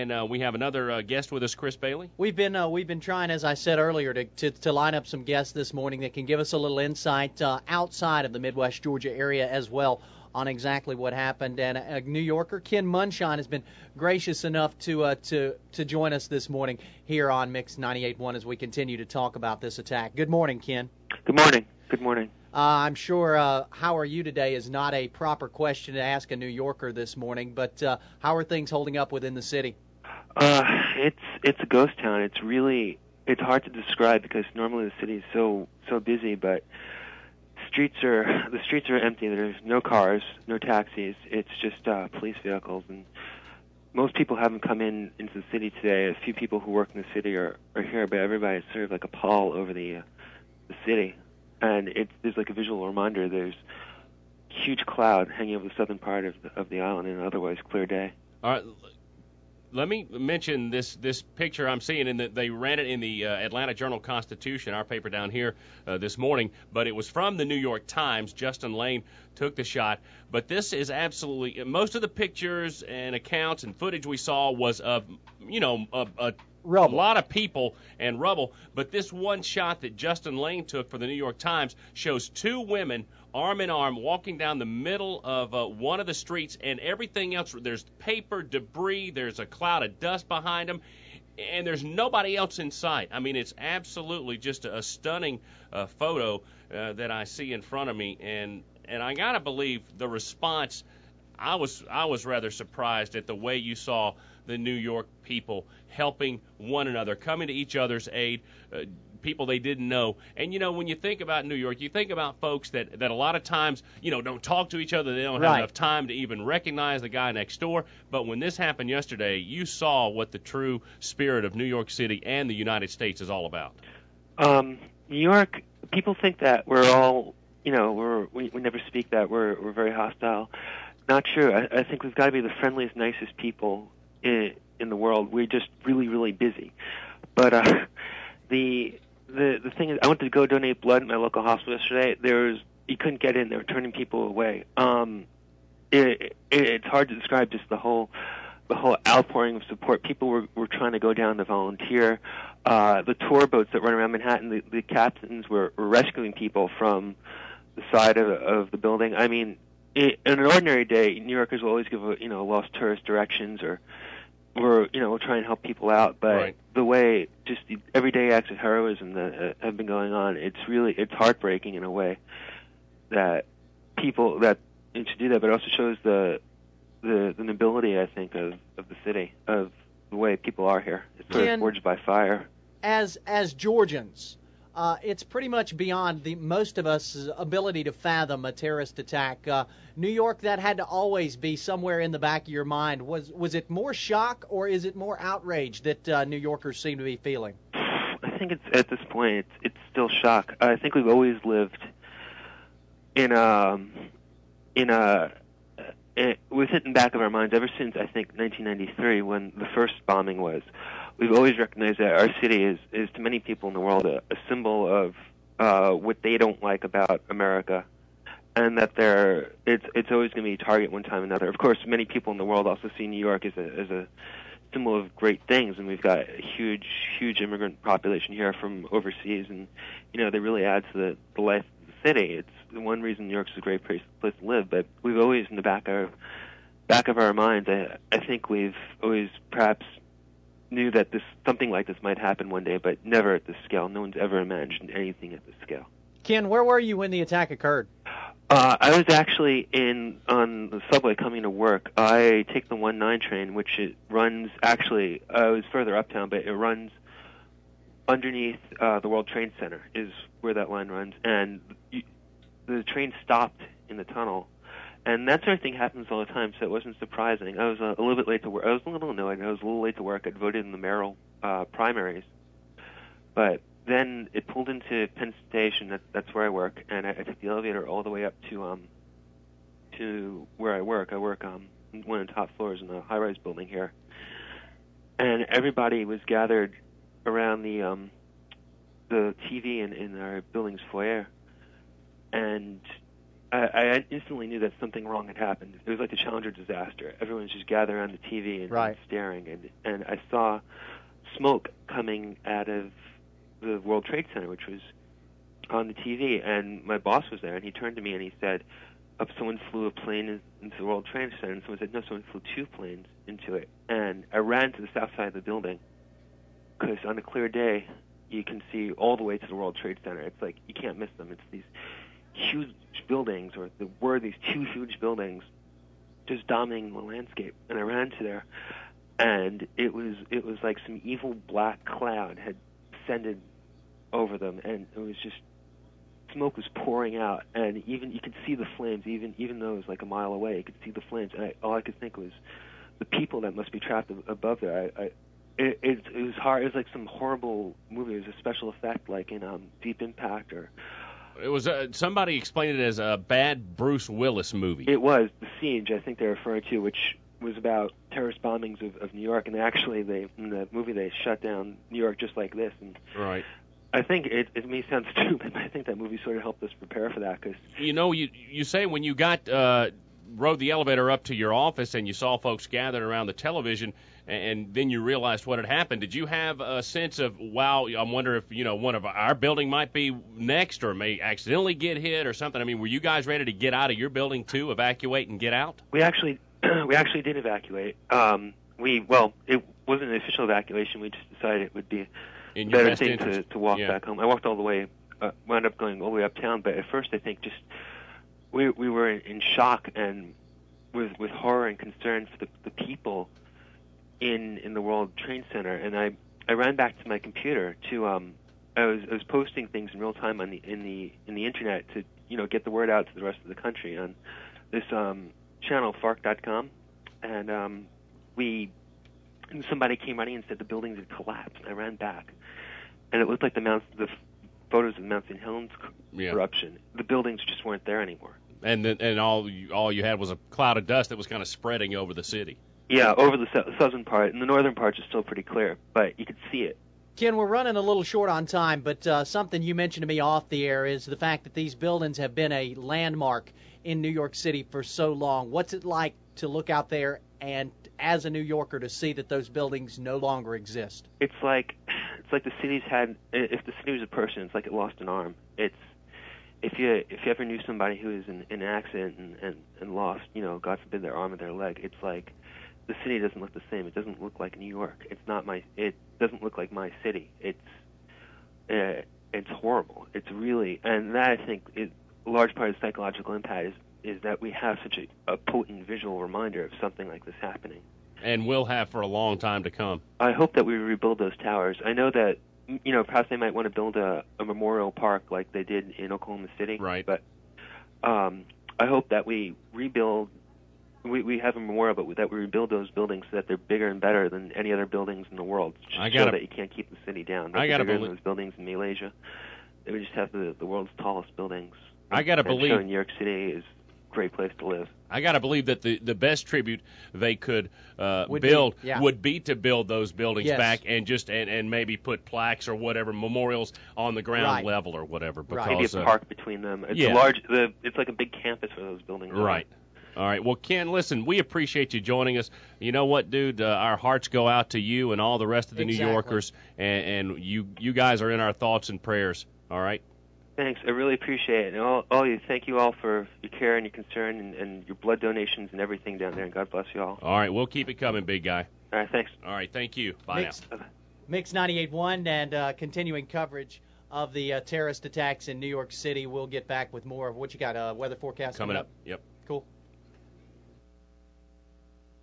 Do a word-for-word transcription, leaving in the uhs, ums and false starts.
and uh, we have another uh, guest with us, Chris Bailey. We've been uh, we've been trying, as I said earlier, to, to to line up some guests this morning that can give us a little insight uh, outside of the Midwest Georgia area as well on exactly what happened. And a New Yorker, Ken Munshine, has been gracious enough to uh, to to join us this morning here on Mix ninety-eight point one as we continue to talk about this attack. Good morning, Ken. Good morning. Good morning. Uh, I'm sure uh, how are you today is not a proper question to ask a New Yorker this morning, but uh, how are things holding up within the city? Uh, it's it's a ghost town. It's really it's hard to describe because normally the city is so so busy, but streets are the streets are empty. There's no cars, no taxis. It's just uh, police vehicles, and most people haven't come in into the city today. A few people who work in the city are, are here, but everybody's sort of like a pall over the uh, the city. And it's, there's like a visual reminder. There's a huge cloud hanging over the southern part of the, of the island in an otherwise clear day. All right. Let me mention this this picture I'm seeing, in that they ran it in the uh, Atlanta Journal-Constitution, our paper down here uh, this morning, but it was from the New York Times. Justin Lane took the shot. But this is absolutely, most of the pictures and accounts and footage we saw was of, you know, a, a A lot of people and rubble, but this one shot that Justin Lane took for the New York Times shows two women arm in arm walking down the middle of uh, one of the streets, and everything else, there's paper, debris, there's a cloud of dust behind them, and there's nobody else in sight. I mean, it's absolutely just a, a stunning uh, photo uh, that I see in front of me, and, and I got to believe the response, I was I was rather surprised at the way you saw the New York people helping one another, coming to each other's aid, uh, people they didn't know. And, you know, when you think about New York, you think about folks that, that a lot of times, you know, don't talk to each other. They don't have right. enough time to even recognize the guy next door. But when this happened yesterday, you saw what the true spirit of New York City and the United States is all about. Um, New York, people think that we're all, you know, we're, we, we never speak that. We're, we're very hostile. Not true. I, I think we've got to be the friendliest, nicest people in, in the world. We're just really, really busy. But uh, the the the thing is, I went to go donate blood at my local hospital yesterday. There was you couldn't get in. They were turning people away. Um, it, it, it's hard to describe just the whole the whole outpouring of support. People were were trying to go down to volunteer. Uh, the tour boats that run around Manhattan, the, the captains were, were rescuing people from the side of, of the building. I mean, it, in an ordinary day, New Yorkers will always give a, you know lost tourist directions or. Or, you know, we'll try and help people out, but right. the way just the everyday acts of heroism that uh, have been going on, it's really, it's heartbreaking in a way that people, that it should do that, but it also shows the, the, the nobility, I think, of, of the city, of the way people are here. It's sort Ken, of forged by fire. As, as Georgians, Uh, it's pretty much beyond the most of us' ability to fathom a terrorist attack. Uh, New York, that had to always be somewhere in the back of your mind. Was was it more shock or is it more outrage that uh, New Yorkers seem to be feeling? I think it's at this point it's it's still shock. I think we've always lived in a in a in, with it in the back of our minds ever since I think nineteen ninety-three when the first bombing was. We've always recognized that our city is, is to many people in the world, a, a symbol of uh, what they don't like about America, and that they're it's it's always going to be a target one time or another. Of course, many people in the world also see New York as a as a symbol of great things, and we've got a huge huge immigrant population here from overseas, and you know they really add to the, the life of the city. It's the one reason New York's a great place, place to live. But we've always in the back of back of our minds, I, I think we've always perhaps knew that this something like this might happen one day, but never at this scale. No one's ever imagined anything at this scale. Ken, where were you when the attack occurred? Uh, I was actually in on the subway coming to work. I take the one nine train, which it runs actually. Uh, I was further uptown, but it runs underneath uh, the World Trade Center is where that line runs, and you, the train stopped in the tunnel. And that sort of thing happens all the time, so it wasn't surprising. I was uh, a little bit late to work. I was a little annoyed. I was a little late to work. I'd voted in the mayoral uh, primaries. But then it pulled into Penn Station. That, that's where I work. And I, I took the elevator all the way up to um, to where I work. I work um, one of the top floors in a high-rise building here. And everybody was gathered around the um, the T V in, in our building's foyer. And I, I instantly knew that something wrong had happened. It was like the Challenger disaster. Everyone was just gathered around the T V and, right. and staring, and and I saw smoke coming out of the World Trade Center, which was on the T V, and my boss was there, and he turned to me and he said, "Up, someone flew a plane into the World Trade Center," and someone said, "No, someone flew two planes into it." And I ran to the south side of the building because on a clear day, you can see all the way to the World Trade Center. It's like you can't miss them. It's these huge buildings, or there were these two huge buildings just dominating the landscape. And I ran to there, and it was it was like some evil black cloud had descended over them, and it was just smoke was pouring out, and even you could see the flames, even even though it was like a mile away, you could see the flames. And I, all I could think was the people that must be trapped ab- above there. I, I it, it it was hard. It was like some horrible movie. It was a special effect, like in um, Deep Impact, or it was uh, somebody explained it as a bad Bruce Willis movie. It was The Siege, I think they're referring to, which was about terrorist bombings of, of New York, and actually they in the movie they shut down New York just like this. And right. I think it, it may sound stupid, but I think that movie sort of helped us prepare for that. Cause you know, you you say when you got uh, rode the elevator up to your office and you saw folks gathered around the television, and, and then you realized what had happened. Did you have a sense of, wow, I wonder if, you know, one of our building might be next or may accidentally get hit or something? I mean, were you guys ready to get out of your building too, evacuate and get out? We actually we actually did evacuate. Um, we well, it wasn't an official evacuation. We just decided it would be In your better best thing to, interest. to walk Yeah. back home. I walked all the way, uh, wound up going all the way uptown, but at first I think just we we were in, in shock and with with horror and concern for the, the people in in the World Trade Center. And I I ran back to my computer to um I was I was posting things in real time on the in the in the internet to you know get the word out to the rest of the country on this um channel Fark dot com, and um we. And somebody came running and said the buildings had collapsed. And I ran back, and it looked like the Mount, the photos of Mount Saint Helens Yeah. eruption. The buildings just weren't there anymore. And then, and all you, all you had was a cloud of dust that was kind of spreading over the city. Yeah, over the sou- southern part, and the northern parts are still pretty clear, but you could see it. Ken, we're running a little short on time, but uh, something you mentioned to me off the air is the fact that these buildings have been a landmark in New York City for so long. What's it like to look out there and, as a New Yorker, to see that those buildings no longer exist? It's like it's like the city's had. If the city was a person, it's like it lost an arm. It's if you if you ever knew somebody who was in, in an accident and, and and lost, you know, God forbid, their arm or their leg. It's like the city doesn't look the same. It doesn't look like New York. It's not my. It doesn't look like my city. It's uh, it's horrible. It's really, and that I think is a large part of the psychological impact is is that we have such a, a potent visual reminder of something like this happening. And will have for a long time to come. I hope that we rebuild those towers. I know that, you know, perhaps they might want to build a, a memorial park like they did in Oklahoma City. Right. But um, I hope that we rebuild, we, we have a memorial, but that we rebuild those buildings so that they're bigger and better than any other buildings in the world. Just I show gotta- that you can't keep the city down. I gotta bigger belie- than those buildings in Malaysia. They would just have the, the world's tallest buildings. I gotta and believe- show New York City is a great place to live. I got to believe that the, the best tribute they could uh, Would be- build yeah. would be to build those buildings Yes. back and just and, and maybe put plaques or whatever, memorials on the ground Right. level or whatever. Because, Right. Maybe a uh, park between them. It's yeah. a large. The, it's like a big campus where those buildings are. Right. All right. Well, Ken, listen, we appreciate you joining us. You know what, dude? Uh, our hearts go out to you and all the rest of the Exactly. New Yorkers, and, and you you guys are in our thoughts and prayers. All right. Thanks. I really appreciate it. And all, all you, thank you all for your care and your concern and, and your blood donations and everything down there. And God bless you all. All right. We'll keep it coming, big guy. All right. Thanks. All right. Thank you. Bye Mix, now. Mix ninety-eight point one and uh, continuing coverage of the uh, terrorist attacks in New York City. We'll get back with more of what you got, uh, weather forecast Coming up. Yep. Cool.